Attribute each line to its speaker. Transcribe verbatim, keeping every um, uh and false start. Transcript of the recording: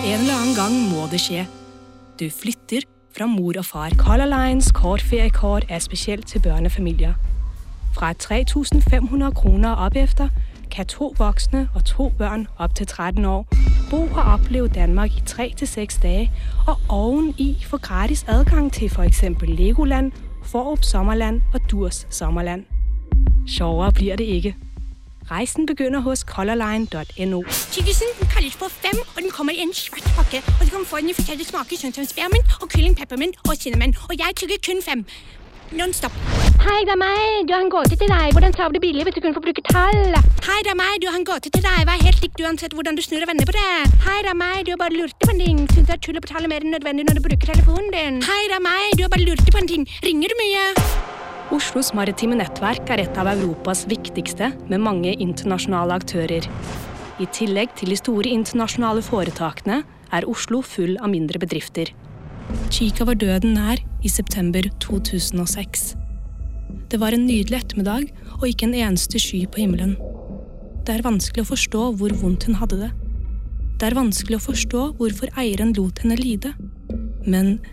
Speaker 1: En eller annen gang må det skje. Du flytter fra mor og far. Color Lines kortferiekort er spesielt til børnefamilier. Fra tre tusind fem hundrede kroner op efter kan to voksne og to børn op til tretten år bo og opleve Danmark i tre til seks dage, og oveni få gratis adgang til for eksempel Legoland, Fårup Sommerland og Durs Sommerland. Sjovere bliver det ikke. Rejsen begynder hos colorline punktum no.
Speaker 2: Tyggisen kalles for fem, og den kommer i en svart pakke, og du kan få den i forskjellige smaker, sånn som spearmint og kylling peppermint og cinnamon, og jeg tygger kun fem. Non-stop.
Speaker 3: Hei, det er meg. Du har en gåte til deg. Hvordan tar du det billig hvis du kunne få bruke tall?
Speaker 2: Hei, det er meg. Du har en gåte til deg. Hva er helt likt uansett hvordan du snur og vender på det? Hei, det er meg. Du har bare lurt på en ting. Synes du er tull å betale mer enn nødvendig når du bruker telefonen din? Hei, det er meg. Du har bare lurt på en ting. Ringer du mye?
Speaker 1: Oslos maritime nettverk er et av Europas viktigste, med mange internasjonale aktører. I tillegg til de store internasjonale foretakene er Oslo full av mindre bedrifter. Chica var døden nær i september to tusen og seks. Det var en nydelig ettermiddag og ikke en eneste sky på himmelen. Det er vanskelig å forstå hvor vondt hun hadde det. Det er vanskelig å forstå hvorfor eieren lot henne lide. Men